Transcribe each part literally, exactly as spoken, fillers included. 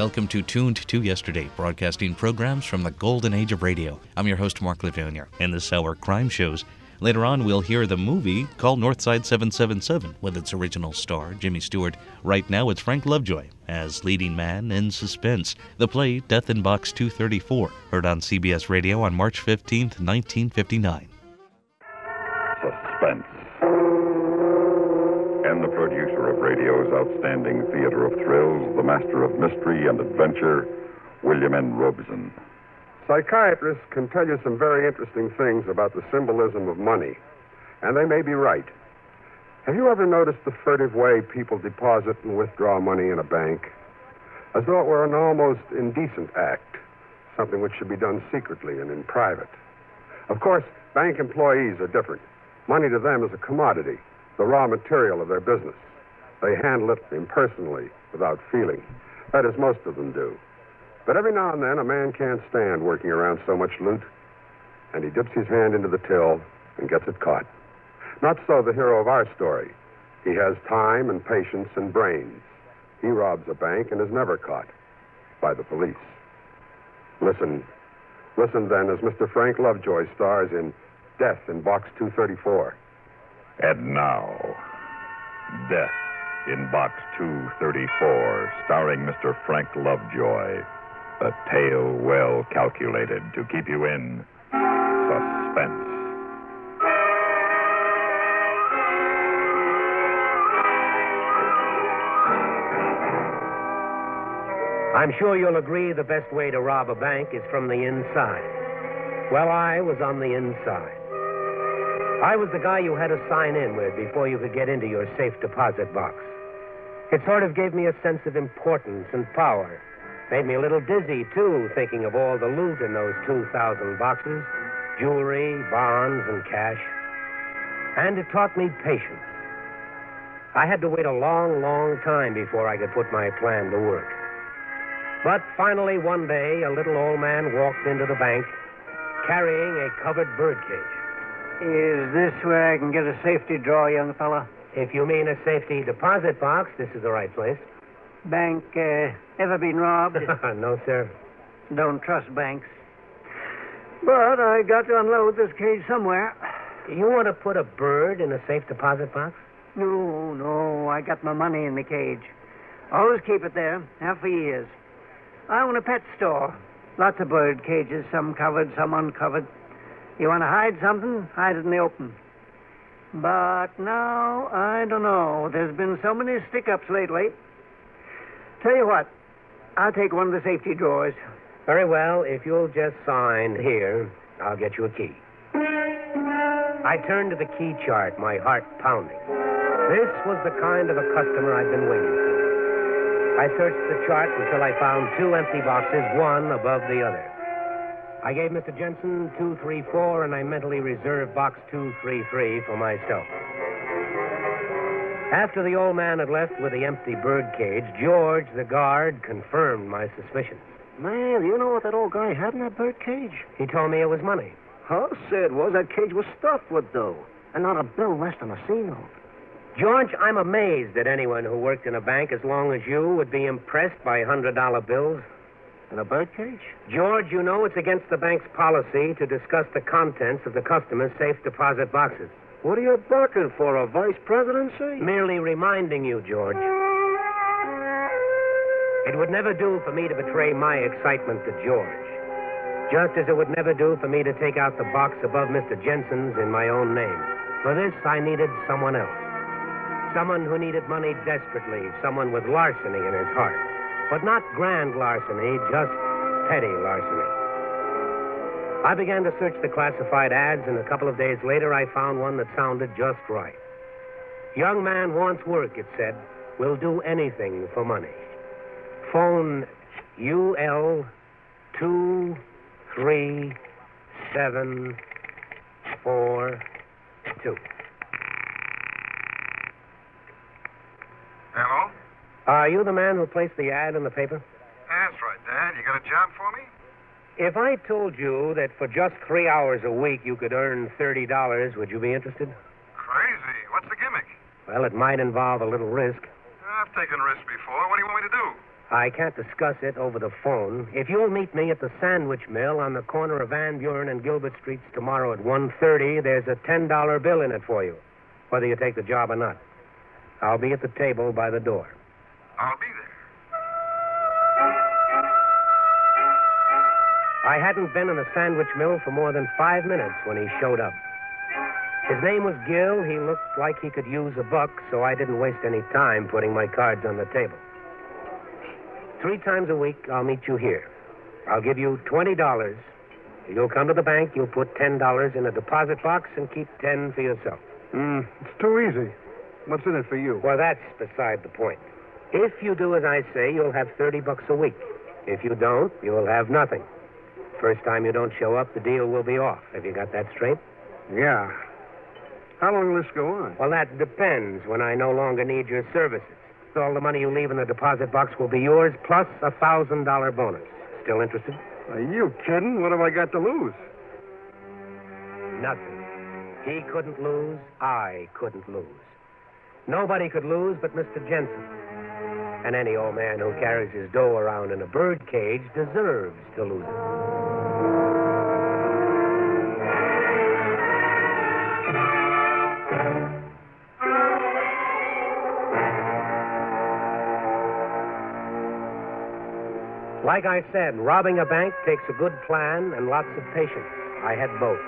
welcome to Tuned to Yesterday, broadcasting programs from the golden age of radio. I'm your host, Mark Levanier. In this hour, crime shows. Later on, we'll hear the movie called Northside seven seven seven with its original star, Jimmy Stewart. Right now, it's Frank Lovejoy as leading man in Suspense. The play, Death in Box two thirty-four, heard on C B S Radio on March fifteenth, nineteen fifty-nine. Suspense. And the producer of radio's outstanding theater of thrills, the master of mystery and adventure, William N. Robson. Psychiatrists can tell you some very interesting things about the symbolism of money, and they may be right. Have you ever noticed the furtive way people deposit and withdraw money in a bank? As though it were an almost indecent act, something which should be done secretly and in private. Of course, bank employees are different. Money to them is a commodity, the raw material of their business. They handle it impersonally, without feeling. That is, most of them do. But every now and then, a man can't stand working around so much loot, and he dips his hand into the till and gets it caught. Not so the hero of our story. He has time and patience and brains. He robs a bank and is never caught by the police. Listen. Listen, then, as Mister Frank Lovejoy stars in Death in Box two thirty-four. And now, Death in Box two thirty-four, starring Mister Frank Lovejoy. A tale well calculated to keep you in suspense. I'm sure you'll agree the best way to rob a bank is from the inside. Well, I was on the inside. I was the guy you had to sign in with before you could get into your safe deposit box. It sort of gave me a sense of importance and power. Made me a little dizzy, too, thinking of all the loot in those two thousand boxes. Jewelry, bonds, and cash. And it taught me patience. I had to wait a long, long time before I could put my plan to work. But finally, one day, a little old man walked into the bank carrying a covered birdcage. Is this where I can get a safety drawer, young fella? If you mean a safety deposit box, this is the right place. Bank, uh, ever been robbed? No, sir. Don't trust banks. But I got to unload this cage somewhere. You want to put a bird in a safe deposit box? No, no, I got my money in the cage. Always keep it there, half for years. I own a pet store. Lots of bird cages, some covered, some uncovered. You want to hide something, hide it in the open. But now, I don't know. There's been so many stick-ups lately. Tell you what, I'll take one of the safety drawers. Very well. If you'll just sign here, I'll get you a key. I turned to the key chart, my heart pounding. This was the kind of a customer I'd been waiting for. I searched the chart until I found two empty boxes, one above the other. I gave Mister Jensen two three four, and I mentally reserved box two three three for myself. After the old man had left with the empty bird cage, George, the guard, confirmed my suspicions. Man, you know what that old guy had in that bird cage? He told me it was money. Huh? Said was that cage was stuffed with dough, and not a bill less than a C note. George, I'm amazed that anyone who worked in a bank as long as you would be impressed by one hundred dollar bills. In a bird cage? George, you know it's against the bank's policy to discuss the contents of the customer's safe deposit boxes. What are you barking for, a vice presidency? Merely reminding you, George. It would never do for me to betray my excitement to George. Just as it would never do for me to take out the box above Mister Jensen's in my own name. For this, I needed someone else. Someone who needed money desperately. Someone with larceny in his heart. But not grand larceny, just petty larceny. I began to search the classified ads, and a couple of days later I found one that sounded just right. Young man wants work, it said. Will do anything for money. Phone U L two three seven four two. Hello? Are you the man who placed the ad in the paper? That's right, Dad. You got a job for me? If I told you that for just three hours a week you could earn thirty dollars, would you be interested? Crazy. What's the gimmick? Well, it might involve a little risk. I've taken risks before. What do you want me to do? I can't discuss it over the phone. If you'll meet me at the sandwich mill on the corner of Van Buren and Gilbert Streets tomorrow at one thirty, there's a ten dollar bill in it for you, whether you take the job or not. I'll be at the table by the door. I'll be there. I hadn't been in the sandwich mill for more than five minutes when he showed up. His name was Gil. He looked like he could use a buck, so I didn't waste any time putting my cards on the table. Three times a week, I'll meet you here. I'll give you twenty dollars. You'll come to the bank, you'll put ten dollars in a deposit box and keep ten for yourself. Mm, it's too easy. What's in it for you? Well, that's beside the point. If you do as I say, you'll have thirty bucks a week. If you don't, you'll have nothing. First time you don't show up, the deal will be off. Have you got that straight? Yeah. How long will this go on? Well, that depends when I no longer need your services. All the money you leave in the deposit box will be yours, plus a one thousand dollar bonus. Still interested? Are you kidding? What have I got to lose? Nothing. He couldn't lose. I couldn't lose. Nobody could lose but Mister Jensen. And any old man who carries his dough around in a bird cage deserves to lose it. Like I said, robbing a bank takes a good plan and lots of patience. I had both.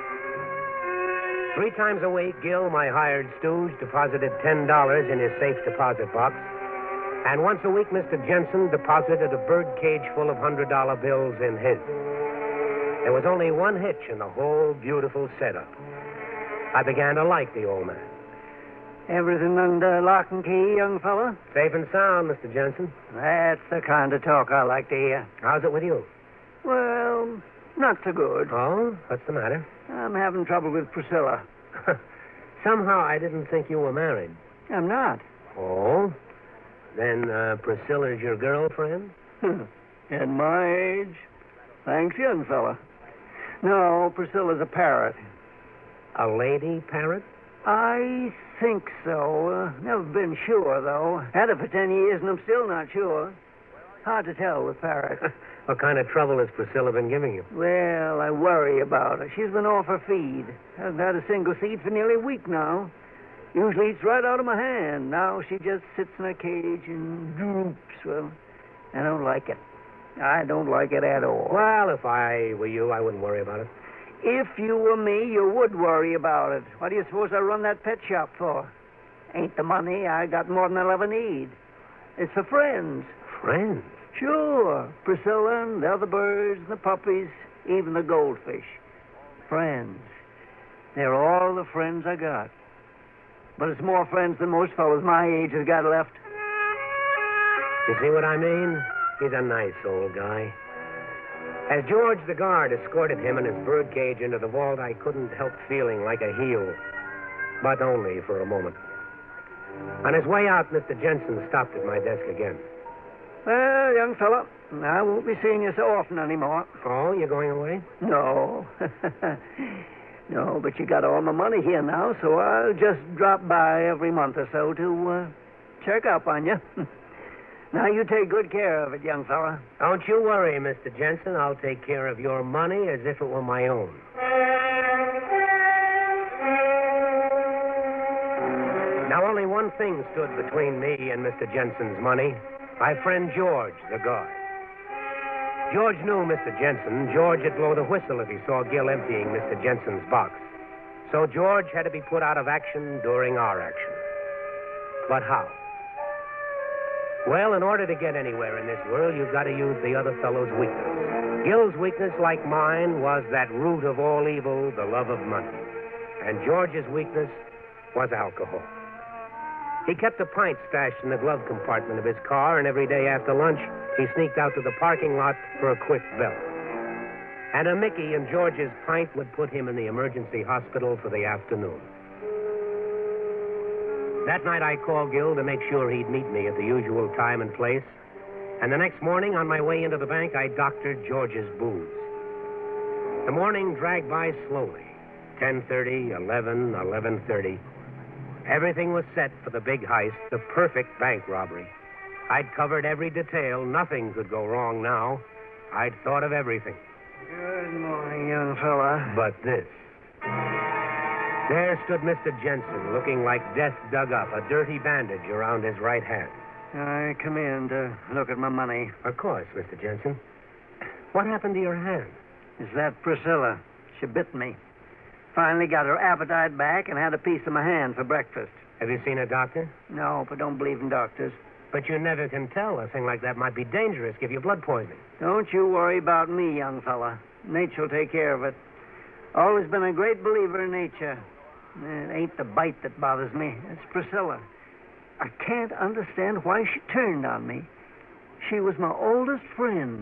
Three times a week, Gil, my hired stooge, deposited ten dollars in his safe deposit box. And once a week, Mister Jensen deposited a bird cage full of one hundred dollar bills in his. There was only one hitch in the whole beautiful setup. I began to like the old man. Everything under lock and key, young fella? Safe and sound, Mister Jensen. That's the kind of talk I like to hear. How's it with you? Well, not so good. Oh? What's the matter? I'm having trouble with Priscilla. Somehow I didn't think you were married. I'm not. Oh? Then uh, Priscilla's your girlfriend? At my age? Thanks, young fella. No, Priscilla's a parrot. A lady parrot? I think so. Uh, never been sure, though. Had her for ten years, and I'm still not sure. Hard to tell with parrots. What kind of trouble has Priscilla been giving you? Well, I worry about her. She's been off her feed. Hasn't had a single seed for nearly a week now. Usually eats right out of my hand. Now she just sits in a cage and droops. Well, I don't like it. I don't like it at all. Well, if I were you, I wouldn't worry about it. If you were me, you would worry about it. What do you suppose I run that pet shop for? Ain't the money. I got more than I'll ever need. It's for friends. Friends? Sure. Priscilla and the other birds and the puppies, even the goldfish. Friends. They're all the friends I got. But it's more friends than most fellows my age has got left. You see what I mean? He's a nice old guy. As George the guard escorted him and his birdcage into the vault, I couldn't help feeling like a heel. But only for a moment. On his way out, Mister Jensen stopped at my desk again. Well, young fella, I won't be seeing you so often anymore. Oh, you're going away? No. No, but you got all my money here now, so I'll just drop by every month or so to uh, check up on you. Now, you take good care of it, young fella. Don't you worry, Mister Jensen. I'll take care of your money as if it were my own. Now, only one thing stood between me and Mister Jensen's money. My friend George, the guard. George knew Mister Jensen. George would blow the whistle if he saw Gil emptying Mister Jensen's box. So George had to be put out of action during our action. But how? Well, in order to get anywhere in this world, you've got to use the other fellow's weakness. Gil's weakness, like mine, was that root of all evil, the love of money. And George's weakness was alcohol. He kept a pint stashed in the glove compartment of his car, and every day after lunch, he sneaked out to the parking lot for a quick belt. And a Mickey in George's pint would put him in the emergency hospital for the afternoon. That night, I called Gil to make sure he'd meet me at the usual time and place. And the next morning, on my way into the bank, I doctored George's booze. The morning dragged by slowly. ten thirty, eleven, eleven thirty. Everything was set for the big heist, the perfect bank robbery. I'd covered every detail. Nothing could go wrong now. I'd thought of everything. Good morning, young fella. But this. There stood Mister Jensen, looking like death dug up, a dirty bandage around his right hand. I come in to look at my money. Of course, Mister Jensen. What happened to your hand? Is that Priscilla? She bit me. Finally got her appetite back and had a piece of my hand for breakfast. Have you seen a doctor? No, but don't believe in doctors. But you never can tell. A thing like that might be dangerous, give you blood poisoning. Don't you worry about me, young fella. Nature will take care of it. Always been a great believer in nature. It ain't the bite that bothers me. It's Priscilla. I can't understand why she turned on me. She was my oldest friend.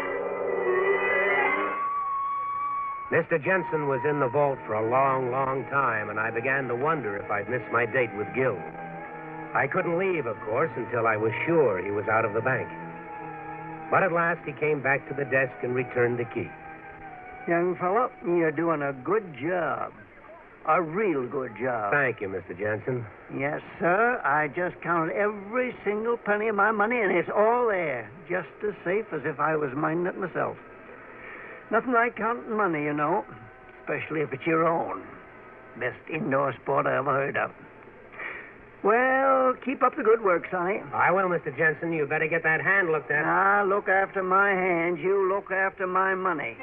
Mister Jensen was in the vault for a long, long time, and I began to wonder if I'd missed my date with Gil. I couldn't leave, of course, until I was sure he was out of the bank. But at last he came back to the desk and returned the key. Young fella, you're doing a good job. A real good job. Thank you, Mister Jensen. Yes, sir. I just counted every single penny of my money, and it's all there. Just as safe as if I was minding it myself. Nothing like counting money, you know. Especially if it's your own. Best indoor sport I ever heard of. Well, keep up the good work, Sonny. I will, Mister Jensen. You better get that hand looked at. Ah, look after my hands. You look after my money.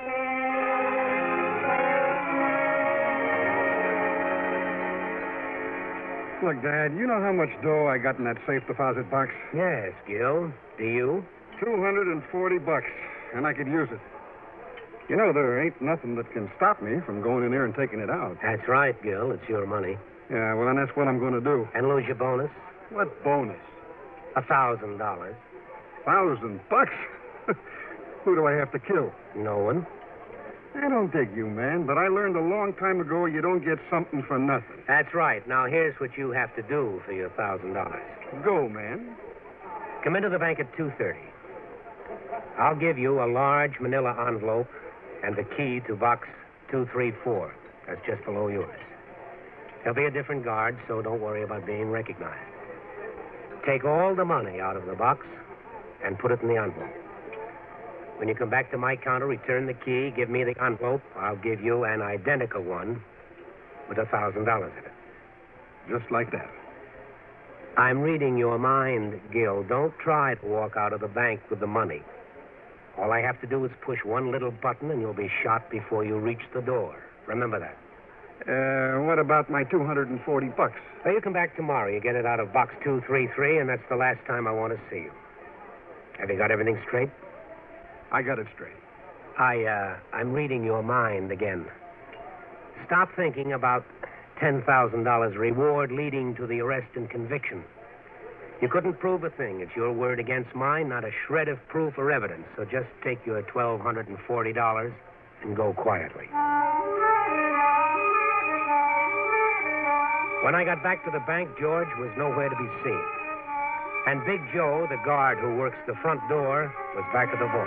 Look, Dad, you know how much dough I got in that safe deposit box? Yes, Gil. Do you? two hundred forty bucks, and I could use it. You know, there ain't nothing that can stop me from going in there and taking it out. That's right, Gil. It's your money. Yeah, well, then that's what I'm going to do. And lose your bonus? What bonus? A thousand dollars. Thousand bucks? Who do I have to kill? No one. I don't dig you, man, but I learned a long time ago you don't get something for nothing. That's right. Now, here's what you have to do for your thousand dollars. Go, man. Come into the bank at two thirty. I'll give you a large manila envelope and the key to box two three four. That's just below yours. There'll be a different guard, so don't worry about being recognized. Take all the money out of the box and put it in the envelope. When you come back to my counter, return the key, give me the envelope. I'll give you an identical one with a thousand dollars in it. Just like that. I'm reading your mind, Gil. Don't try to walk out of the bank with the money. All I have to do is push one little button and you'll be shot before you reach the door. Remember that. Uh, what about my two hundred forty bucks? Well, you come back tomorrow. You get it out of box two three three, and that's the last time I want to see you. Have you got everything straight? I got it straight. I, uh, I'm reading your mind again. Stop thinking about ten thousand dollars reward leading to the arrest and conviction. You couldn't prove a thing. It's your word against mine, not a shred of proof or evidence. So just take your twelve hundred forty dollars and go quietly. When I got back to the bank, George was nowhere to be seen. And Big Joe, the guard who works the front door, was back at the vault.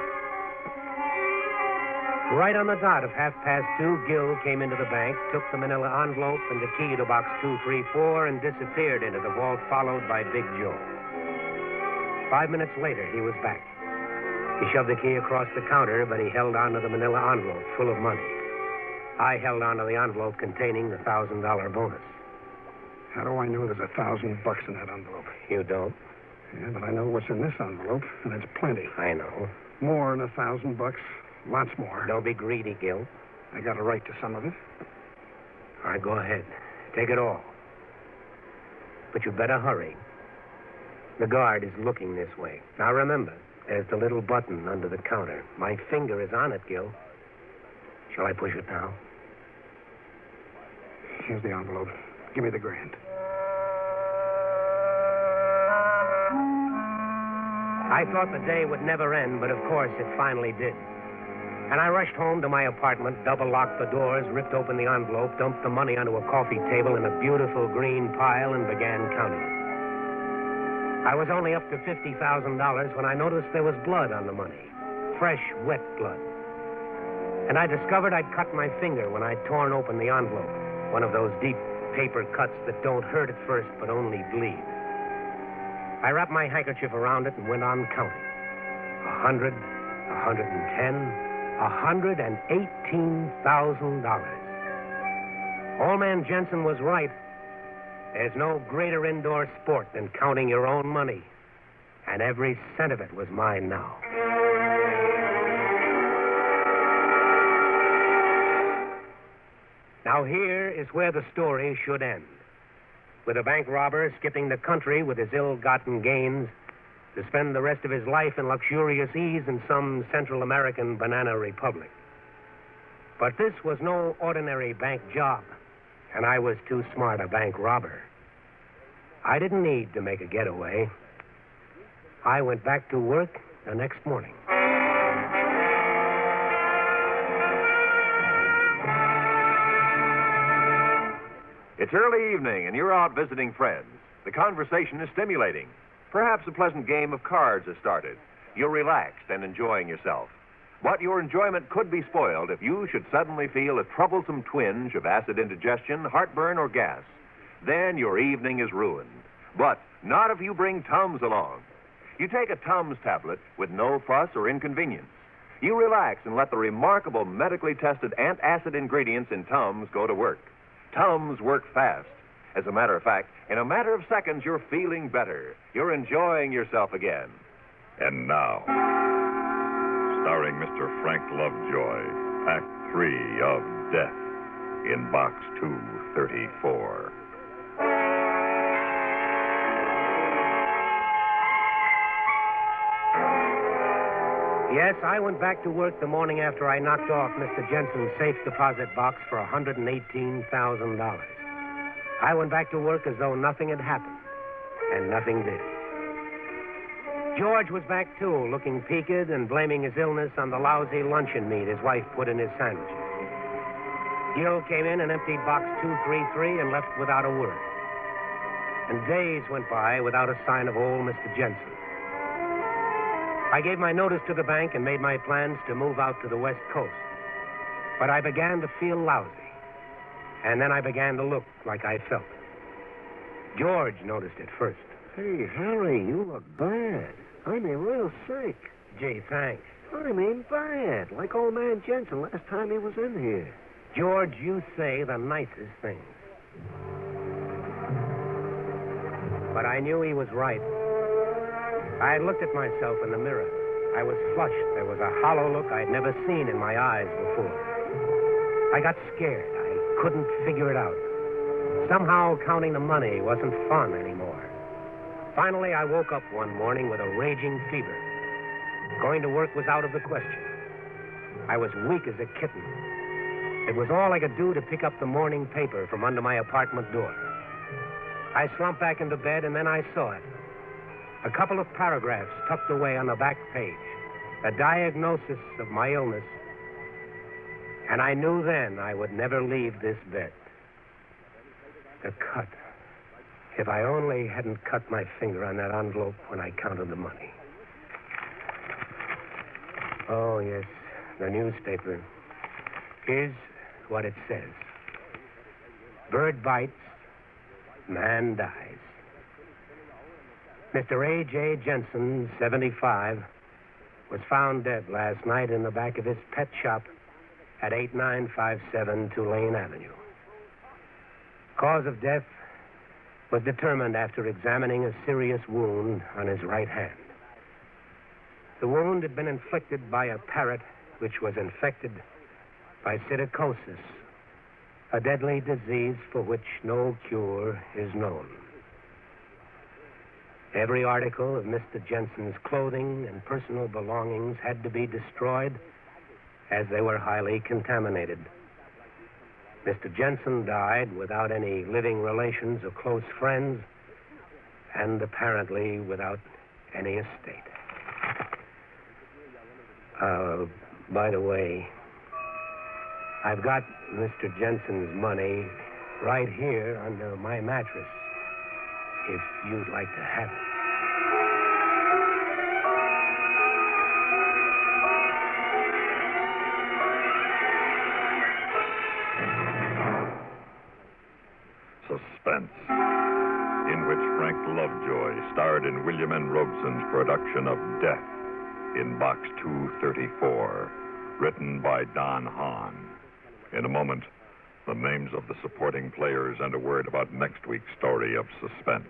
Right on the dot of half past two, Gil came into the bank, took the manila envelope and the key to box two three four, and disappeared into the vault, followed by Big Joe. Five minutes later, he was back. He shoved the key across the counter, but he held onto the manila envelope full of money. I held onto the envelope containing the thousand dollar bonus. How do I know there's a thousand bucks in that envelope? You don't? Yeah, but I know what's in this envelope, and it's plenty. I know. More than a thousand bucks. Lots more. Don't be greedy, Gil. I got a right to some of it. All right, go ahead. Take it all. But you better hurry. The guard is looking this way. Now remember, there's the little button under the counter. My finger is on it, Gil. Shall I push it now? Here's the envelope. Give me the grand. I thought the day would never end, but of course it finally did. And I rushed home to my apartment, double-locked the doors, ripped open the envelope, dumped the money onto a coffee table in a beautiful green pile, and began counting it. I was only up to fifty thousand dollars when I noticed there was blood on the money. Fresh, wet blood. And I discovered I'd cut my finger when I'd torn open the envelope. One of those deep paper cuts that don't hurt at first, but only bleed. I wrapped my handkerchief around it and went on counting. A hundred, a hundred and ten, a hundred and eighteen thousand dollars. Old man Jensen was right. There's no greater indoor sport than counting your own money. And every cent of it was mine now. Now here is where the story should end. With a bank robber skipping the country with his ill-gotten gains to spend the rest of his life in luxurious ease in some Central American banana republic. But this was no ordinary bank job, and I was too smart a bank robber. I didn't need to make a getaway. I went back to work the next morning. It's early evening, and you're out visiting friends. The conversation is stimulating. Perhaps a pleasant game of cards has started. You're relaxed and enjoying yourself. But your enjoyment could be spoiled if you should suddenly feel a troublesome twinge of acid indigestion, heartburn, or gas. Then your evening is ruined. But not if you bring Tums along. You take a Tums tablet with no fuss or inconvenience. You relax and let the remarkable medically tested antacid ingredients in Tums go to work. Tums work fast. As a matter of fact, in a matter of seconds, you're feeling better. You're enjoying yourself again. And now, starring Mister Frank Lovejoy, Act Three of Death in Box two thirty-four. Yes, I went back to work the morning after I knocked off Mister Jensen's safe deposit box for one hundred eighteen thousand dollars. I went back to work as though nothing had happened, and nothing did. George was back, too, looking peaked and blaming his illness on the lousy luncheon meat his wife put in his sandwiches. Gil came in and emptied box two thirty-three and left without a word. And days went by without a sign of old Mister Jensen. I gave my notice to the bank and made my plans to move out to the West Coast. But I began to feel lousy. And then I began to look like I felt. George noticed it first. Hey, Harry, you look bad. I mean, real sick. Gee, thanks. I mean, bad. Like old man Jensen last time he was in here. George, you say the nicest things. But I knew he was right. I had looked at myself in the mirror. I was flushed. There was a hollow look I'd never seen in my eyes before. I got scared. I couldn't figure it out. Somehow counting the money wasn't fun anymore. Finally, I woke up one morning with a raging fever. Going to work was out of the question. I was weak as a kitten. It was all I could do to pick up the morning paper from under my apartment door. I slumped back into bed, and then I saw it. A couple of paragraphs tucked away on the back page. A diagnosis of my illness. And I knew then I would never leave this bed. The cut. If I only hadn't cut my finger on that envelope when I counted the money. Oh, yes, the newspaper. Here's what it says. Bird bites, man dies. Mister A J Jensen, seventy-five, was found dead last night in the back of his pet shop at eighty-nine fifty-seven Tulane Avenue. Cause of death was determined after examining a serious wound on his right hand. The wound had been inflicted by a parrot which was infected by psittacosis, a deadly disease for which no cure is known. Every article of Mister Jensen's clothing and personal belongings had to be destroyed as they were highly contaminated. Mister Jensen died without any living relations or close friends, and apparently without any estate. Uh, by the way, I've got Mister Jensen's money right here under my mattress, if you'd like to have it. Suspense, in which Frank Lovejoy starred in William N. Robeson's production of Death in Box two thirty-four, written by Don Hahn. In a moment, the names of the supporting players and a word about next week's story of suspense.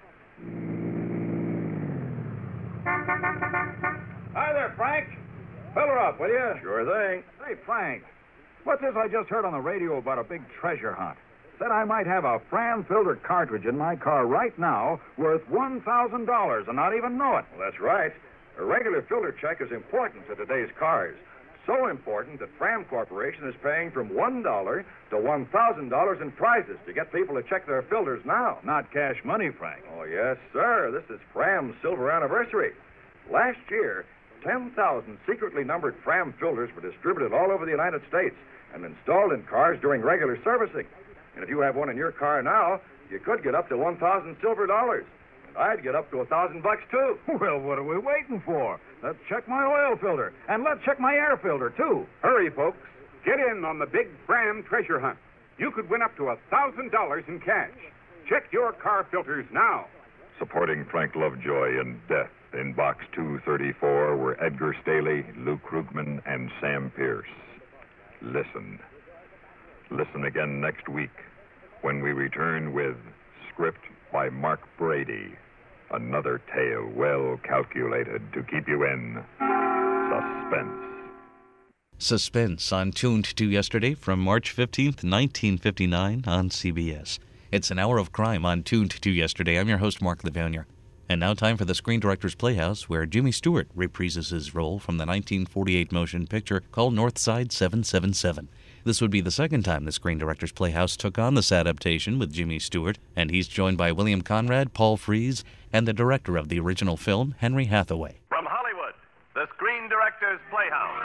Hi there, Frank. Fill her up, will you? Sure thing. Hey, Frank. What's this I just heard on the radio about a big treasure hunt? Said I might have a Fram filter cartridge in my car right now worth one thousand dollars and not even know it. Well, that's right. A regular filter check is important to today's cars. So important that Fram Corporation is paying from one dollar to one thousand dollars in prizes to get people to check their filters now. Not cash money, Frank. Oh, yes, sir. This is Fram's silver anniversary. Last year, ten thousand secretly numbered Fram filters were distributed all over the United States and installed in cars during regular servicing. And if you have one in your car now, you could get up to one thousand silver dollars. And I'd get up to a thousand bucks, too. Well, what are we waiting for? Let's check my oil filter. And let's check my air filter, too. Hurry, folks. Get in on the big Fram treasure hunt. You could win up to a thousand dollars in cash. Check your car filters now. Supporting Frank Lovejoy in Death in Box two thirty-four were Edgar Staley, Lou Krugman, and Sam Pierce. Listen. Listen again next week when we return with script by Mark Brady. Another tale well calculated to keep you in suspense. Suspense on Tuned to Yesterday from March fifteenth, nineteen fifty-nine on C B S. It's an hour of crime on Tuned to Yesterday. I'm your host, Mark Livonia. And now time for the Screen Directors Playhouse, where Jimmy Stewart reprises his role from the nineteen forty-eight motion picture called Northside seven seven seven. This would be the second time the Screen Directors Playhouse took on this adaptation with Jimmy Stewart, and he's joined by William Conrad, Paul Frees, and the director of the original film, Henry Hathaway. From Hollywood, the Screen Directors Playhouse.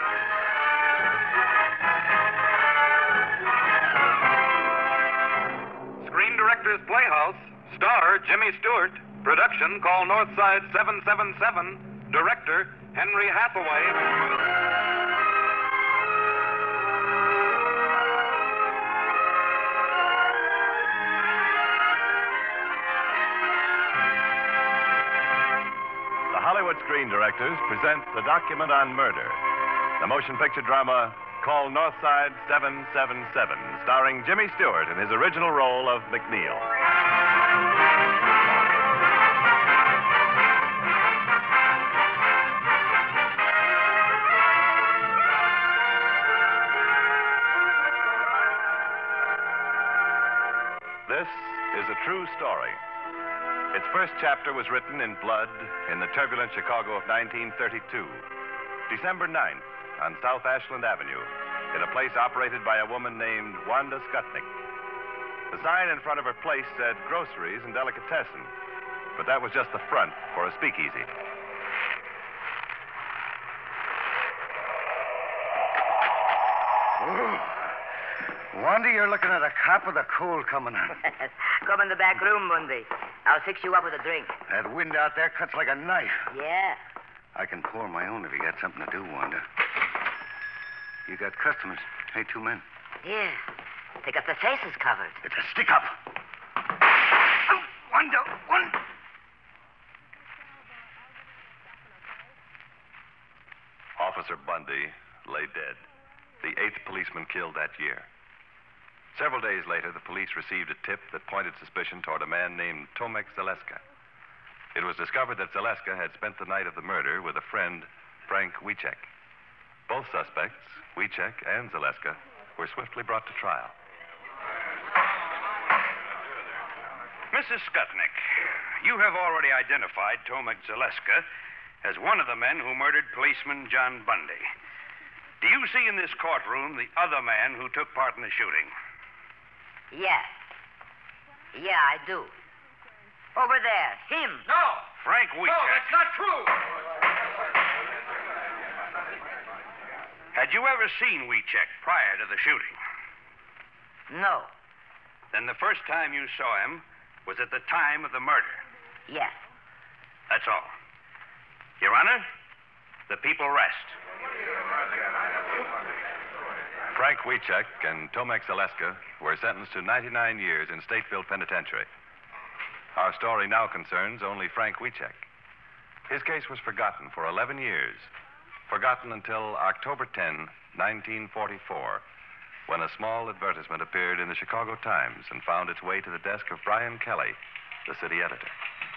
Screen Directors Playhouse, star Jimmy Stewart, production called Northside seven seven seven, director Henry Hathaway. Hollywood Screen Directors present the document on murder, the motion picture drama called Northside seven seven seven, starring Jimmy Stewart in his original role of McNeil. This is a true story. Its first chapter was written in blood in the turbulent Chicago of nineteen thirty-two, December ninth, on South Ashland Avenue, in a place operated by a woman named Wanda Skutnik. The sign in front of her place said groceries and delicatessen, but that was just the front for a speakeasy. Ooh. Wanda, you're looking at a cop with a cold coming on. Come in the back room, Bundy. I'll fix you up with a drink. That wind out there cuts like a knife. Yeah. I can pour my own if you got something to do, Wanda. You got customers. Hey, two men. Yeah. They got their faces covered. It's a stick-up. Oh, Wanda, one. Officer Bundy lay dead, the eighth policeman killed that year. Several days later, the police received a tip that pointed suspicion toward a man named Tomek Zaleska. It was discovered that Zaleska had spent the night of the murder with a friend, Frank Wiecek. Both suspects, Wiecek and Zaleska, were swiftly brought to trial. Missus Skutnik, you have already identified Tomek Zaleska as one of the men who murdered policeman John Bundy. Do you see in this courtroom the other man who took part in the shooting? Yeah. Yeah, I do. Over there. Him. No. Frank Wiecek. No, that's not true. Had you ever seen Wiecek prior to the shooting? No. Then the first time you saw him was at the time of the murder? Yes. That's all. Your Honor, the people rest. Frank Wiecek and Tomek Zaleska were sentenced to ninety-nine years in Stateville Penitentiary. Our story now concerns only Frank Wiechek. His case was forgotten for eleven years. Forgotten until October tenth, nineteen forty-four, when a small advertisement appeared in the Chicago Times and found its way to the desk of Brian Kelly, the city editor.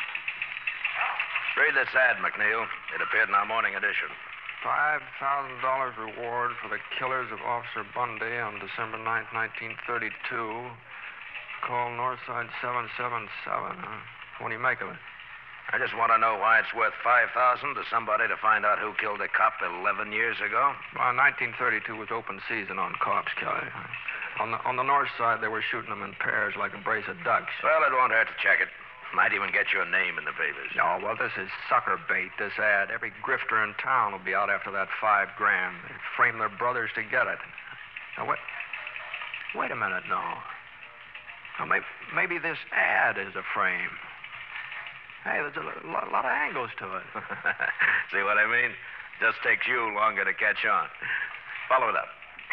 Read this ad, McNeil. It appeared in our morning edition. Five thousand dollars reward for the killers of Officer Bundy on December ninth, nineteen thirty-two. Call Northside seven seven seven. Huh? What do you make of it? I just want to know why it's worth five thousand to somebody to find out who killed a cop eleven years ago. Well, nineteen thirty-two was open season on cops, Kelly. On the on the north side, they were shooting them in pairs like a brace of ducks. Well, it won't hurt to check it. Might even get your name in the papers. No, well, this is sucker bait, this ad. Every grifter in town will be out after that five grand. They frame their brothers to get it. Now, wait, wait a minute, no. Now, maybe, maybe this ad is a frame. Hey, there's a lot, lot of angles to it. See what I mean? Just takes you longer to catch on. Follow it up.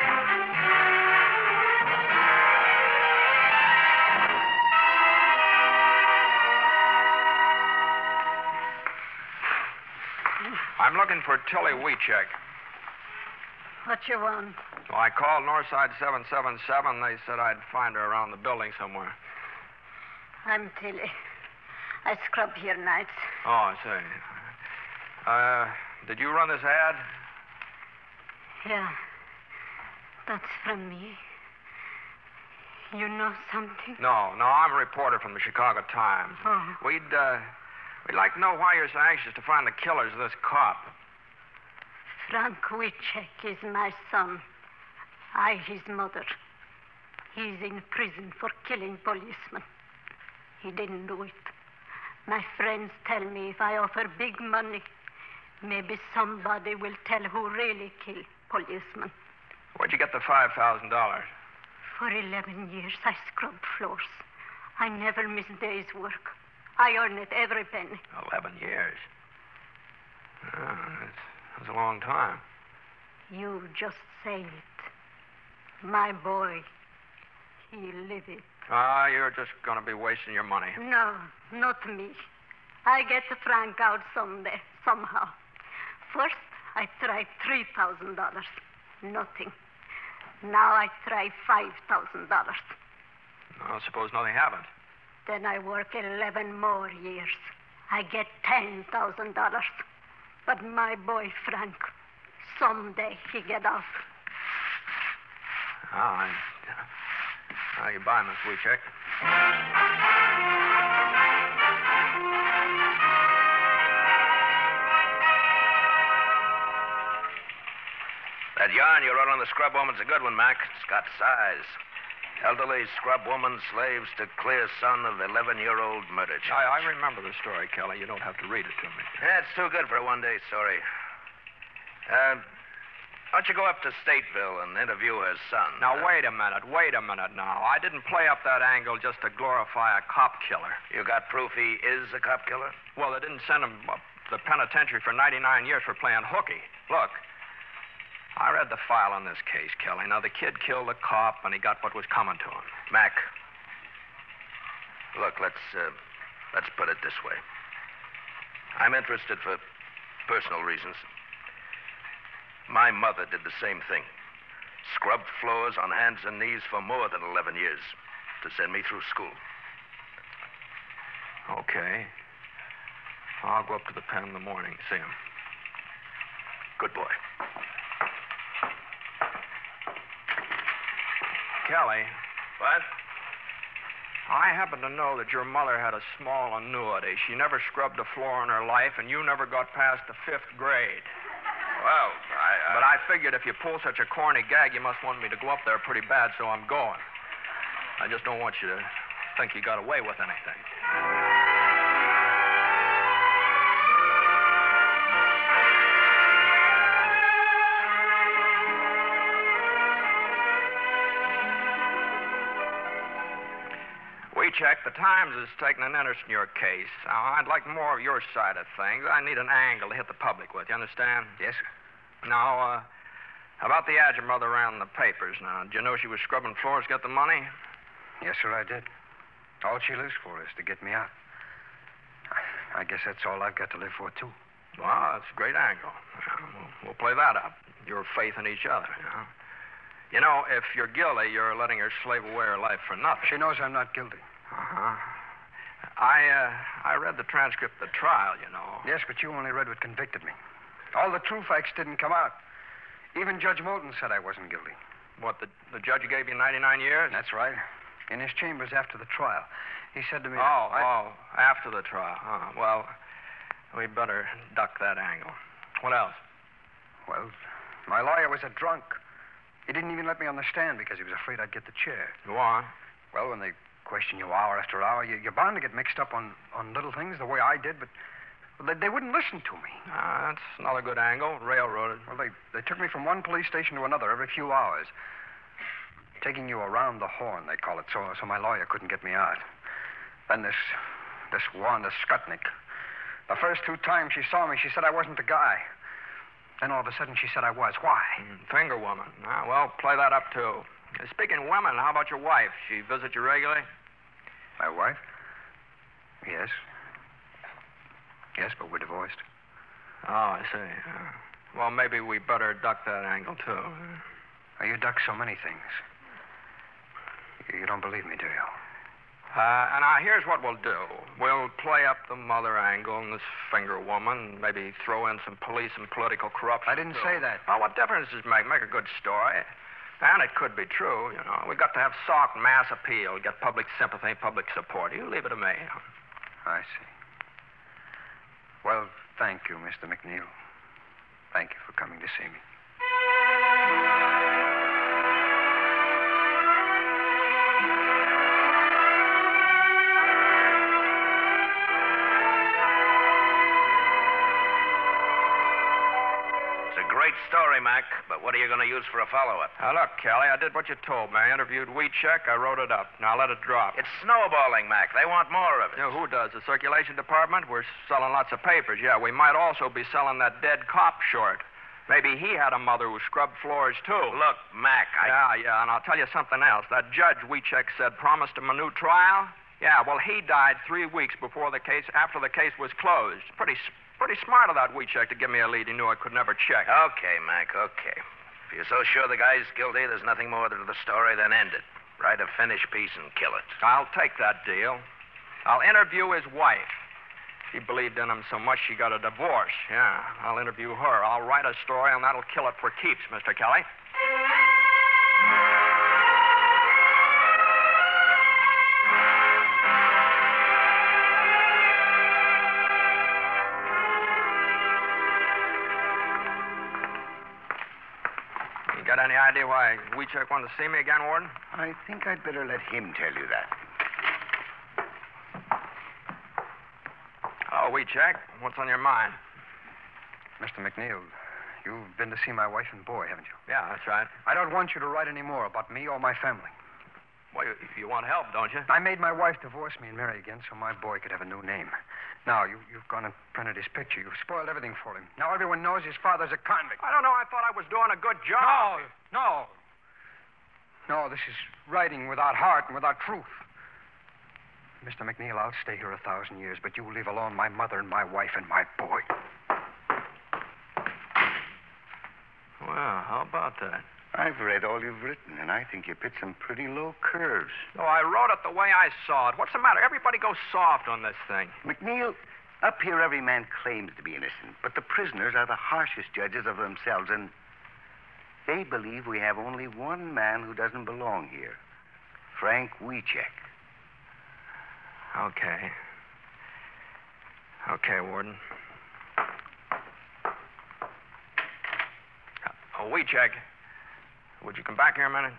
I'm looking for Tilly Wiechek. What you want? So I called Northside seven seven seven. They said I'd find her around the building somewhere. I'm Tilly. I scrub here nights. Oh, I see. Uh, did you run this ad? Yeah. That's from me. You know something? No, no, I'm a reporter from the Chicago Times. Oh. We'd, uh, we'd like to know why you're so anxious to find the killers of this cop. Frank Wiechek is my son. I, his mother. He's in prison for killing policemen. He didn't do it. My friends tell me if I offer big money, maybe somebody will tell who really killed policemen. Where'd you get the five thousand dollars? For eleven years, I scrubbed floors. I never miss a day's work. I earn it every penny. Eleven years? Oh, that's, that's a long time. You just say it. My boy, he live it. Ah, you're just going to be wasting your money. No, not me. I get Frank out someday, somehow. First, I tried three thousand dollars. Nothing. Now I try five thousand dollars. I suppose nothing happened. Then I work eleven more years. I get ten thousand dollars. But my boy, Frank, someday he get off. Oh, I... How you buy, Miss Wiechek? That yarn you wrote on the scrub woman's a good one, Mac. It's got size. Elderly scrub woman slaves to clear son of eleven-year-old murder charge. I, I remember the story, Kelly. You don't have to read it to me. Yeah, it's too good for a one-day story. Uh, why don't you go up to Stateville and interview her son? Now, uh, wait a minute. Wait a minute now. I didn't play up that angle just to glorify a cop killer. You got proof he is a cop killer? Well, they didn't send him up the penitentiary for ninety-nine years for playing hooky. Look, I read the file on this case, Kelly. Now, the kid killed a cop, and he got what was coming to him. Mac, look, let's, uh, let's put it this way. I'm interested for personal reasons. My mother did the same thing. Scrubbed floors on hands and knees for more than eleven years to send me through school. Okay. I'll go up to the pen in the morning, see him. Good boy. Kelly. What? I happen to know that your mother had a small annuity. She never scrubbed a floor in her life, and you never got past the fifth grade. Well, I, I... But I figured if you pull such a corny gag, you must want me to go up there pretty bad, so I'm going. I just don't want you to think you got away with anything. Wiechek, the Times has taken an interest in your case. Now, I'd like more of your side of things. I need an angle to hit the public with. You understand? Yes, sir. Now, uh, about the ad your mother ran in the papers. Now, did you know she was scrubbing floors to get the money? Yes, sir, I did. All she lives for is to get me out. I guess that's all I've got to live for, too. Well, that's a great angle. Yeah, we'll, we'll play that up. Your faith in each other, you know. You know, if you're guilty, you're letting her slave away her life for nothing. She knows I'm not guilty. Uh-huh. I, uh, I read the transcript of the trial, you know. Yes, but you only read what convicted me. All the true facts didn't come out. Even Judge Moulton said I wasn't guilty. What, the, the judge gave you ninety-nine years? That's right. In his chambers after the trial. He said to me... Oh, I... oh, after the trial. Huh. Well, we'd better duck that angle. What else? Well, my lawyer was a drunk. He didn't even let me on the stand because he was afraid I'd get the chair. Go on. Well, when they question you hour after hour, you, you're bound to get mixed up on, on little things the way I did, but well, they, they wouldn't listen to me. Ah, that's another good angle. Railroaded. Well, they, they took me from one police station to another every few hours. Taking you around the horn, they call it, so, so my lawyer couldn't get me out. Then this, this Wanda Skutnik. The first two times she saw me, she said I wasn't the guy. Then all of a sudden she said I was. Why? Mm, finger woman. Ah, well, play that up, too. Uh, speaking of women, how about your wife? She visit you regularly? My wife? Yes. Yes, but we're divorced. Oh, I see. Uh, well, maybe we better duck that angle, too. Oh, you duck so many things. You, you don't believe me, do you? Uh, and now, here's what we'll do. We'll play up the mother angle and this finger woman, maybe throw in some police and political corruption. I didn't too. say that. Well, what difference does it make? Make a good story. And it could be true, you know. We've got to have soft mass appeal, get public sympathy, public support. You leave it to me. I see. Well, thank you, Mister McNeil. Thank you for coming to see me. Great story, Mac, but what are you going to use for a follow-up? Now, look, Kelly, I did what you told me. I interviewed Wheatcheck. I wrote it up. Now, let it drop. It's snowballing, Mac. They want more of it. Yeah, who does? The circulation department? We're selling lots of papers. Yeah, we might also be selling that dead cop short. Maybe he had a mother who scrubbed floors, too. Look, Mac, I... Yeah, yeah, and I'll tell you something else. That judge Wheatcheck said promised him a new trial. Yeah, well, he died three weeks before the case, after the case was closed. Pretty... Pretty smart of that Wheatcheck to give me a lead he knew I could never check. Okay, Mac, okay. If you're so sure the guy's guilty, there's nothing more to the story than end it. Write a finished piece and kill it. I'll take that deal. I'll interview his wife. She believed in him so much she got a divorce. Yeah, I'll interview her. I'll write a story, and that'll kill it for keeps, Mister Kelly. Got any idea why Wheatcheck wanted to see me again, Warden? I think I'd better let him tell you that. Oh, Wheatcheck, what's on your mind? Mister McNeil, you've been to see my wife and boy, haven't you? Yeah, that's right. I don't want you to write any more about me or my family. Well, you, you want help, don't you? I made my wife divorce me and marry again so my boy could have a new name. Now, you, you've gone and printed his picture. You've spoiled everything for him. Now everyone knows his father's a convict. I don't know. I thought I was doing a good job. No, no. No, this is writing without heart and without truth. Mister McNeil, I'll stay here a thousand years, but you will leave alone my mother and my wife and my boy. Well, how about that? I've read all you've written, and I think you've hit some pretty low curves. No, I wrote it the way I saw it. What's the matter? Everybody goes soft on this thing. McNeil, up here every man claims to be innocent, but the prisoners are the harshest judges of themselves, and they believe we have only one man who doesn't belong here, Frank Wheatcheck. Okay. Okay, Warden. Oh, Wheatcheck. Would you come back here a minute?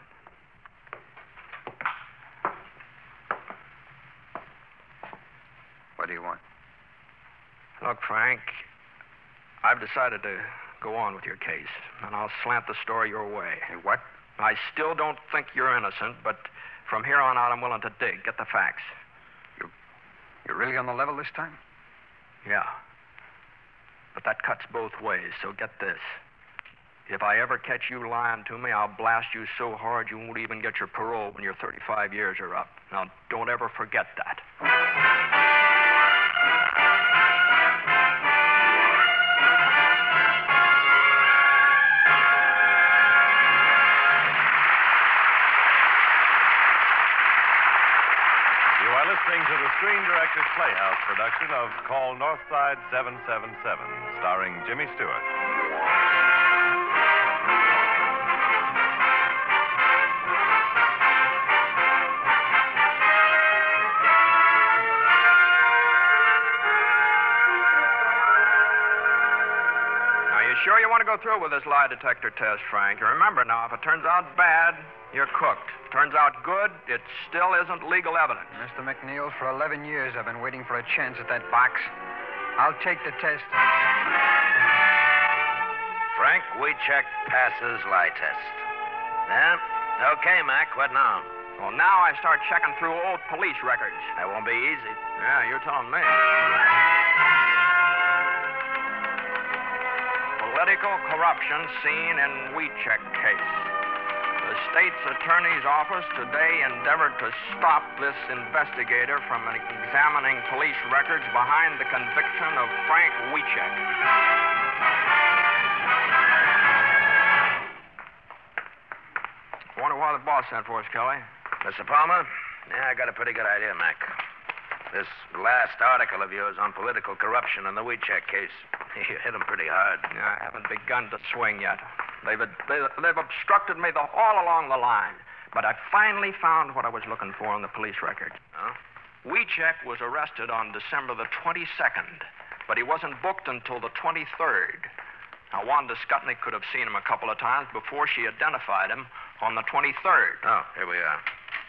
What do you want? Look, Frank, I've decided to go on with your case, and I'll slant the story your way. Hey, what? I still don't think you're innocent, but from here on out, I'm willing to dig, get the facts. You, you're really on the level this time? Yeah. But that cuts both ways, so get this. If I ever catch you lying to me, I'll blast you so hard you won't even get your parole when your thirty-five years are up. Now, don't ever forget that. Playhouse production of Call Northside seven seven seven, starring Jimmy Stewart. Sure you want to go through with this lie detector test, Frank? You remember now, if it turns out bad, you're cooked. Turns out good, it still isn't legal evidence. Mister McNeil, for eleven years I've been waiting for a chance at that box. I'll take the test. Frank Wiechek passes lie test. Yeah? Okay, Mac, what now? Well, now I start checking through old police records. That won't be easy. Yeah, you're telling me. Political corruption seen in Wiechek case. The state's attorney's office today endeavored to stop this investigator from examining police records behind the conviction of Frank Wiechek. Wonder why the boss sent for us, Kelly. Mister Palmer? Yeah, I got a pretty good idea, Mac. This last article of yours on political corruption in the Wiechek case, you hit him pretty hard. Yeah, I haven't begun to swing yet. They've, they, they've obstructed me the, all along the line. But I finally found what I was looking for in the police record. Huh? Wiechek was arrested on December the twenty-second, but he wasn't booked until the twenty-third. Now, Wanda Skutnik could have seen him a couple of times before she identified him on the twenty-third. Oh, here we are.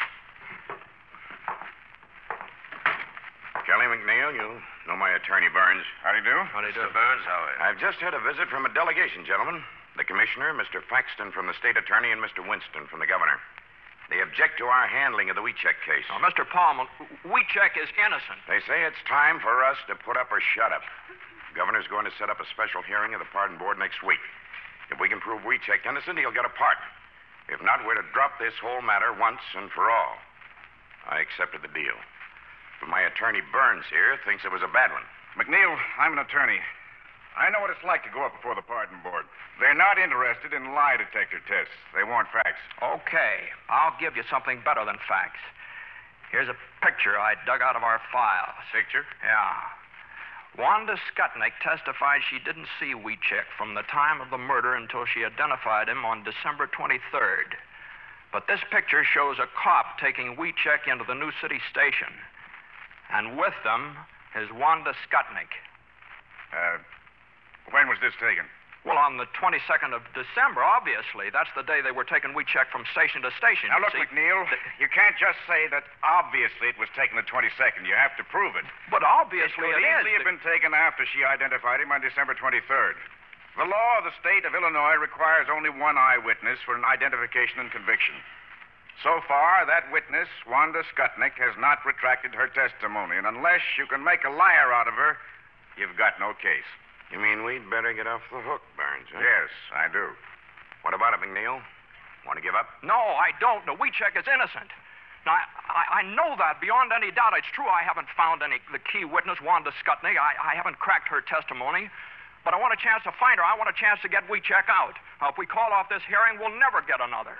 Kelly McNeil, you know my attorney, Burns. How do you do? How do you do? Mister Burns, how are you? I've just had a visit from a delegation, gentlemen. The commissioner, Mister Faxton from the state attorney, and Mister Winston from the governor. They object to our handling of the Wiechek case. Now, Mister Palmer, Wiechek is innocent. They say it's time for us to put up or shut up. The governor's going to set up a special hearing of the pardon board next week. If we can prove Wiechek innocent, he'll get a pardon. If not, we're to drop this whole matter once and for all. I accepted the deal. But my attorney, Burns, here, thinks it was a bad one. McNeil, I'm an attorney. I know what it's like to go up before the pardon board. They're not interested in lie detector tests. They want facts. Okay, I'll give you something better than facts. Here's a picture I dug out of our files. Picture? Yeah. Wanda Skutnik testified she didn't see Wiechek from the time of the murder until she identified him on December twenty-third. But this picture shows a cop taking Wiechek into the New City station. And with them is Wanda Skutnik. Uh, when was this taken? Well, on the twenty-second of December, obviously. That's the day they were taking Wiechek from station to station. Now, you look, see. McNeil, The- you can't just say that obviously it was taken the twenty-second. You have to prove it. But obviously it it could is. easily have been taken after she identified him on December twenty-third. The law of the state of Illinois requires only one eyewitness for an identification and conviction. So far, that witness, Wanda Skutnik, has not retracted her testimony. And unless you can make a liar out of her, you've got no case. You mean we'd better get off the hook, Burns, huh? Yes, I do. What about it, McNeil? Want to give up? No, I don't. The Wiechek is innocent. Now, I, I, I know that beyond any doubt. It's true I haven't found any the key witness, Wanda Skutnik. I, I haven't cracked her testimony. But I want a chance to find her. I want a chance to get Wiechek out. Now, if we call off this hearing, we'll never get another.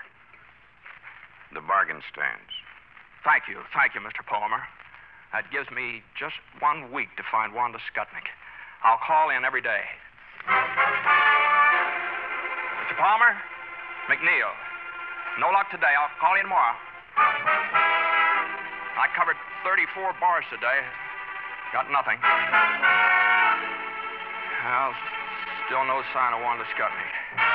The bargain stands. Thank you. Thank you, Mister Palmer. That gives me just one week to find Wanda Skutnik. I'll call in every day. Mister Palmer? McNeil. No luck today. I'll call you tomorrow. I covered thirty-four bars today. Got nothing. Well, still no sign of Wanda Skutnik.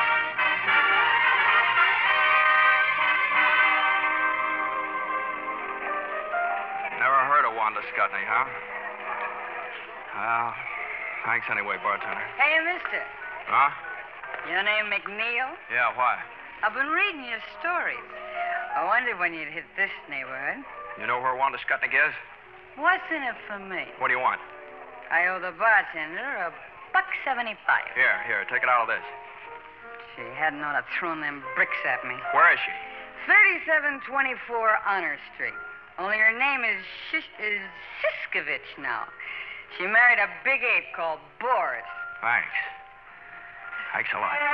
Never heard of Wanda Skutnik, huh? Well, thanks anyway, bartender. Hey, mister. Huh? Your name McNeil? Yeah, why? I've been reading your stories. I wondered when you'd hit this neighborhood. You know where Wanda Skutnik is? What's in it for me? What do you want? I owe the bartender a buck seventy-five. Here, here, take it out of this. She hadn't ought to thrown them bricks at me. Where is she? thirty-seven twenty-four Honor Street. Only her name is, Shish- is Siskovich now. She married a big ape called Boris. Thanks. Thanks a lot.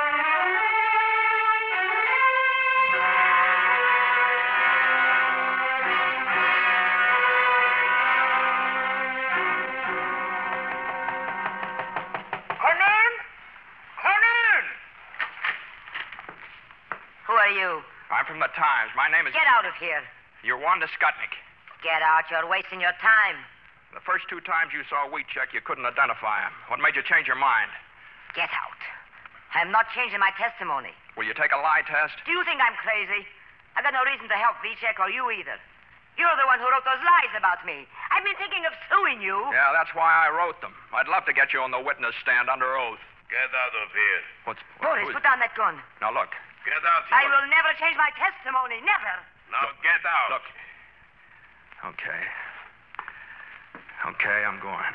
I'm from the Times. My name is... Get out of here. You're Wanda Skutnik. Get out. You're wasting your time. The first two times you saw Wheatcheck, you couldn't identify him. What made you change your mind? Get out. I'm not changing my testimony. Will you take a lie test? Do you think I'm crazy? I've got no reason to help Wheatcheck or you either. You're the one who wrote those lies about me. I've been thinking of suing you. Yeah, that's why I wrote them. I'd love to get you on the witness stand under oath. Get out of here. What's... Boris, who is- put down that gun. Now, look. Get out here. I will never change my testimony. Never. Now get out. Look. Okay. Okay, I'm going.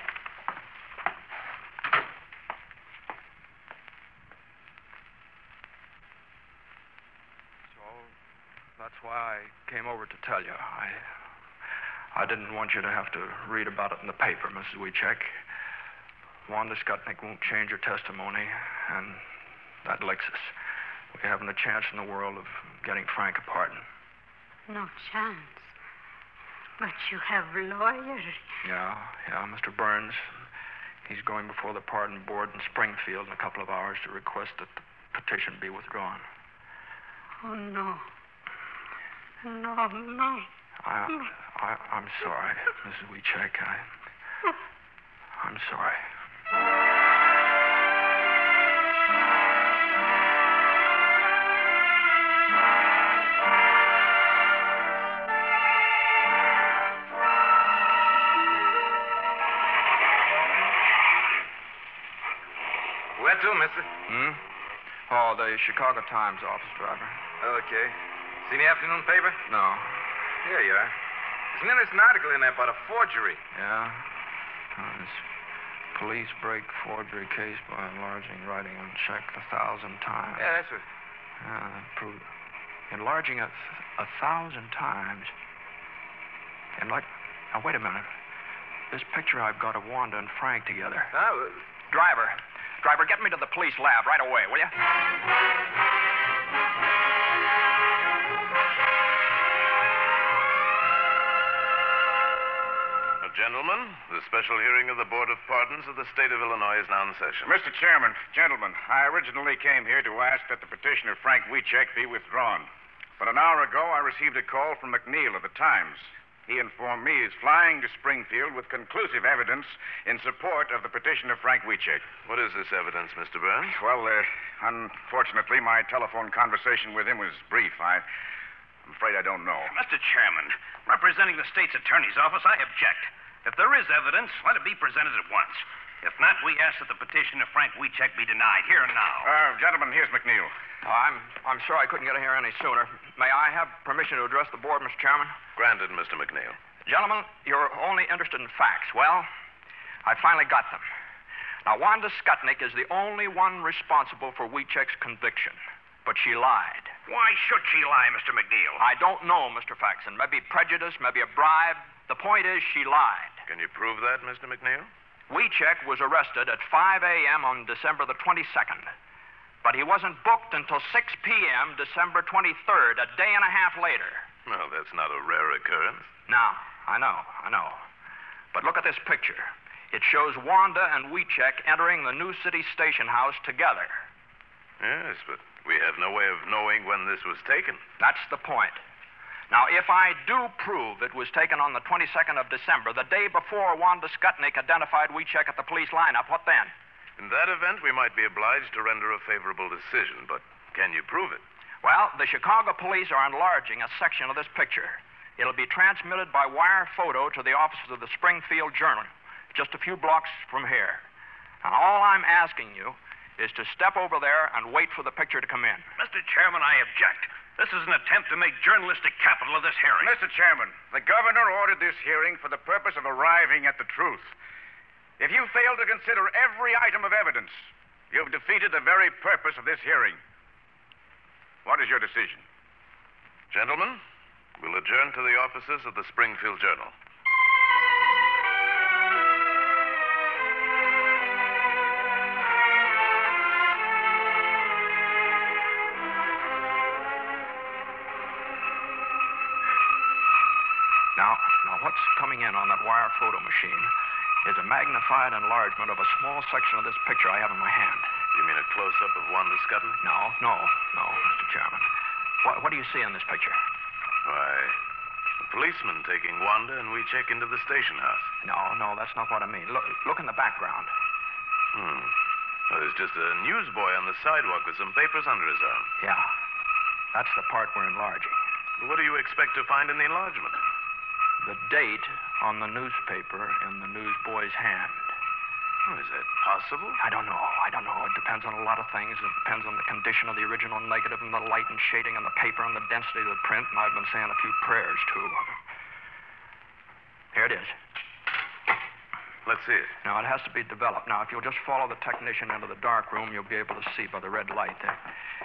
So, that's why I came over to tell you. I... I didn't want you to have to read about it in the paper, Missus Wheatcheck. Wanda Skutnik won't change her testimony, and that licks us. We haven't a chance in the world of getting Frank a pardon. No chance. But you have lawyers. Yeah, yeah, Mister Burns. He's going before the pardon board in Springfield in a couple of hours to request that the petition be withdrawn. Oh, no. No, no. I, I, I'm sorry, Missus Wheatcheck. I, I'm sorry. Where to, mister? Hmm? Oh, the Chicago Times office driver. Okay. Seen the afternoon paper? No. Here you are. There's an interesting article in there about a forgery. Yeah? Times. Police break forgery case by enlarging writing on check a thousand times. Yeah, that's it. Yeah, that proved... Enlarging a, a thousand times. And like... Now, wait a minute. This picture I've got of Wanda and Frank together. Oh, uh... Driver. Driver, get me to the police lab right away, will you? Gentlemen, the special hearing of the Board of Pardons of the State of Illinois is now in session. Mister Chairman, gentlemen, I originally came here to ask that the petition of Frank Wheatcheck be withdrawn. But an hour ago, I received a call from McNeil of the Times. He informed me he's flying to Springfield with conclusive evidence in support of the petition of Frank Wheatcheck. What is this evidence, Mister Burns? Well, uh, unfortunately, my telephone conversation with him was brief. I, I'm afraid I don't know. Mister Chairman, representing the state's attorney's office, I object. If there is evidence, let it be presented at once. If not, we ask that the petition of Frank Wheatcheck be denied here and now. Uh, gentlemen, here's McNeil. Oh, I'm I'm sorry I couldn't get here any sooner. May I have permission to address the board, Mister Chairman? Granted, Mister McNeil. Gentlemen, you're only interested in facts. Well, I finally got them. Now, Wanda Skutnik is the only one responsible for Wheatcheck's conviction. But she lied. Why should she lie, Mister McNeil? I don't know, Mister Faxon. Maybe prejudice, maybe a bribe. The point is she lied. Can you prove that, Mister McNeil? Wheatcheck was arrested at five a.m. on December the twenty-second. But he wasn't booked until six p.m. December twenty-third, a day and a half later. Well, that's not a rare occurrence. Now, I know, I know. But look at this picture. It shows Wanda and Wheatcheck entering the New City Station House together. Yes, but we have no way of knowing when this was taken. That's the point. Now, if I do prove it was taken on the twenty-second of December, the day before Wanda Skutnik identified Wheatcheck at the police lineup, what then? In that event, we might be obliged to render a favorable decision, but can you prove it? Well, the Chicago police are enlarging a section of this picture. It'll be transmitted by wire photo to the offices of the Springfield Journal, just a few blocks from here. Now, all I'm asking you is to step over there and wait for the picture to come in. Mister Chairman, I object. This is an attempt to make journalistic capital of this hearing. Mister Chairman, the governor ordered this hearing for the purpose of arriving at the truth. If you fail to consider every item of evidence, you've defeated the very purpose of this hearing. What is your decision? Gentlemen, we'll adjourn to the offices of the Springfield Journal. Now, now, what's coming in on that wire photo machine is a magnified enlargement of a small section of this picture I have in my hand. You mean a close-up of Wanda Skutnik? No, no, no, Mister Chairman. What, what do you see in this picture? Why, a policeman taking Wanda and we check into the station house. No, no, that's not what I mean. Look, look in the background. Hmm. Well, there's just a newsboy on the sidewalk with some papers under his arm. Yeah. That's the part we're enlarging. What do you expect to find in the enlargement? The date on the newspaper in the newsboy's hand. Oh, is that possible? I don't know. I don't know. It depends on a lot of things. It depends on the condition of the original negative and the light and shading on the paper and the density of the print. And I've been saying a few prayers, too. Here it is. Let's see it. Now, it has to be developed. Now, if you'll just follow the technician into the dark room, you'll be able to see by the red light there.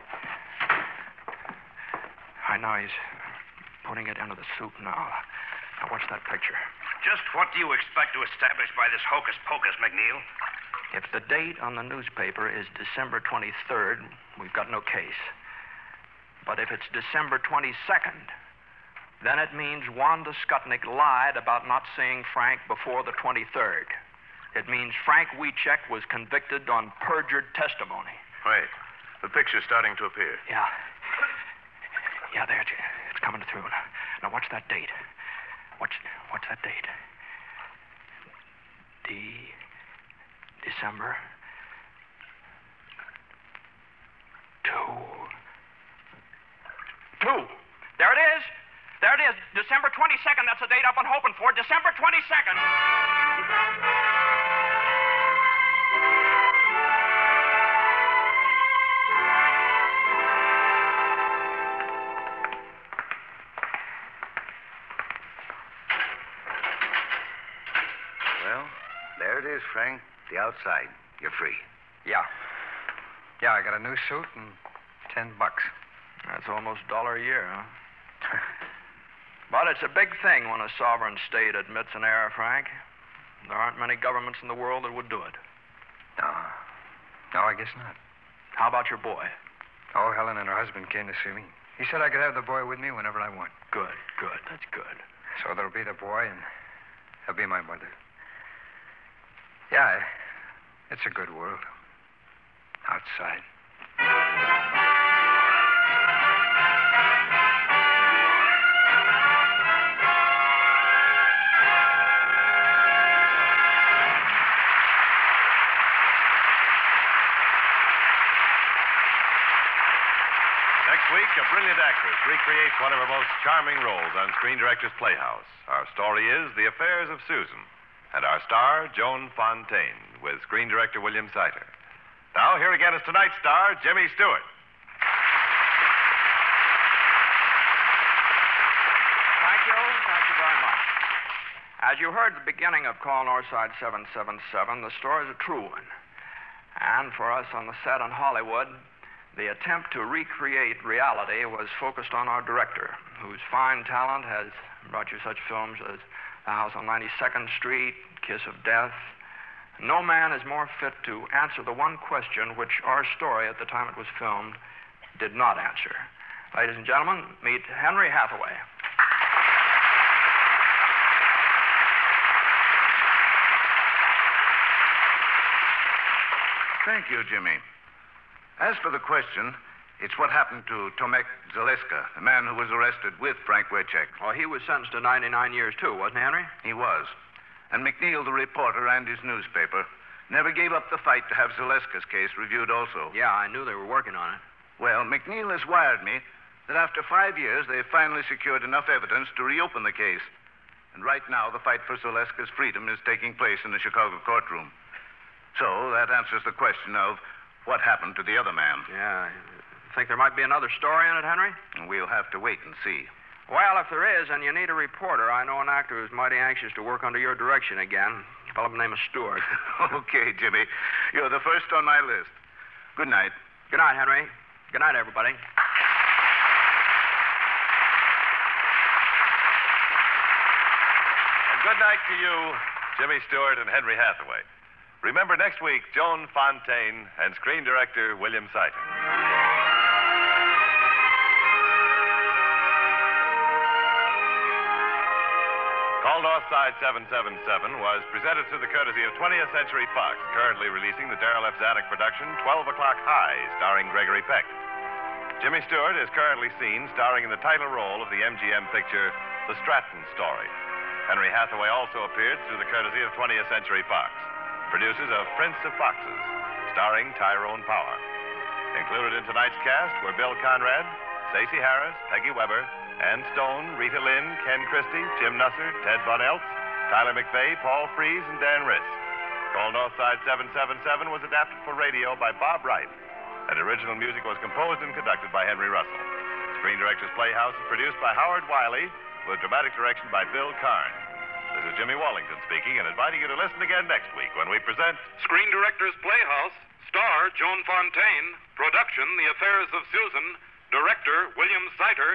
Right now, he's putting it into the soup now. Now, what's that picture? Just what do you expect to establish by this hocus-pocus, McNeil? If the date on the newspaper is December twenty-third, we've got no case. But if it's December twenty-second, then it means Wanda Skutnik lied about not seeing Frank before the twenty-third. It means Frank Wiecek was convicted on perjured testimony. Wait. The picture's starting to appear. Yeah. Yeah, there. It's coming through. Now, now what's that date? What's, what's that date? D... December... Two... Two! There it is! There it is! December twenty-second, that's the date I've been hoping for. December twenty-second! There it is, Frank. The outside. You're free. Yeah. Yeah, I got a new suit and ten bucks. That's almost a dollar a year, huh? But it's a big thing when a sovereign state admits an error, Frank. There aren't many governments in the world that would do it. No. No, I guess not. How about your boy? Oh, Helen and her husband came to see me. He said I could have the boy with me whenever I want. Good, good. That's good. So there'll be the boy, and there'll be my mother. Yeah, it's a good world. Outside. Next week, a brilliant actress recreates one of her most charming roles on Screen Directors Playhouse. Our story is The Affairs of Susan. And our star, Joan Fontaine, with screen director William Seiter. Now, here again is tonight's star, Jimmy Stewart. Thank you. Thank you very much. As you heard at the beginning of Call Northside seven seven seven, the story is a true one. And for us on the set in Hollywood, the attempt to recreate reality was focused on our director, whose fine talent has brought you such films as The House on ninety-second Street, Kiss of Death. No man is more fit to answer the one question which our story at the time it was filmed did not answer. Ladies and gentlemen, meet Henry Hathaway. Thank you, Jimmy. As for the question, it's what happened to Tomek Zaleska, the man who was arrested with Frank Wiecek. Oh, he was sentenced to ninety-nine years, too, wasn't he, Henry? He was. And McNeil, the reporter, and his newspaper never gave up the fight to have Zaleska's case reviewed also. Yeah, I knew they were working on it. Well, McNeil has wired me that after five years, they've finally secured enough evidence to reopen the case. And right now, the fight for Zaleska's freedom is taking place in the Chicago courtroom. So that answers the question of what happened to the other man. Yeah. Think there might be another story in it, Henry? We'll have to wait and see. Well, if there is, and you need a reporter, I know an actor who's mighty anxious to work under your direction again. A fellow by the name of Stewart. Okay, Jimmy. You're the first on my list. Good night. Good night, Henry. Good night, everybody. And good night to you, Jimmy Stewart and Henry Hathaway. Remember next week, Joan Fontaine and screen director William Seiter. Call Northside seven seven seven was presented through the courtesy of twentieth Century Fox, currently releasing the Darrell F. Zanuck production, twelve o'clock High, starring Gregory Peck. Jimmy Stewart is currently seen starring in the title role of the M G M picture, The Stratton Story. Henry Hathaway also appeared through the courtesy of twentieth Century Fox, producers of Prince of Foxes, starring Tyrone Power. Included in tonight's cast were Bill Conrad, Stacey Harris, Peggy Weber, Ann Stone, Rita Lynn, Ken Christie, Jim Nusser, Ted Von Eltz, Tyler McVeigh, Paul Frees, and Dan Riss. Call Northside seven seven seven was adapted for radio by Bob Wright, and original music was composed and conducted by Henry Russell. Screen Directors Playhouse is produced by Howard Wiley, with dramatic direction by Bill Karn. This is Jimmy Wallington speaking and inviting you to listen again next week when we present Screen Directors Playhouse, star Joan Fontaine, production The Affairs of Susan, director William Seiter.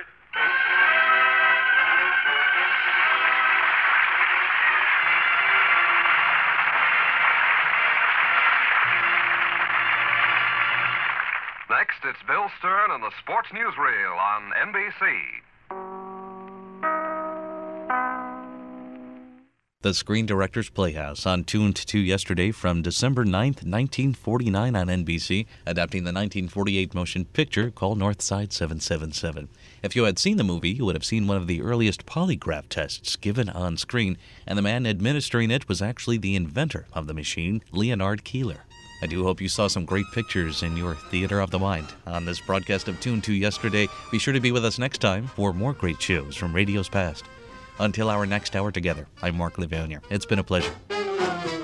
Next, it's Bill Stern and the Sports Newsreel on N B C. The Screen Directors Playhouse on Tuned to Yesterday from December ninth, nineteen forty-nine on N B C, adapting the nineteen forty-eight motion picture called Northside seven seven seven. If you had seen the movie, you would have seen one of the earliest polygraph tests given on screen, and the man administering it was actually the inventor of the machine, Leonard Keeler. I do hope you saw some great pictures in your theater of the mind on this broadcast of Tuned to Yesterday. Be sure to be with us next time for more great shows from radio's past. Until our next hour together, I'm Mark Livonia. It's been a pleasure.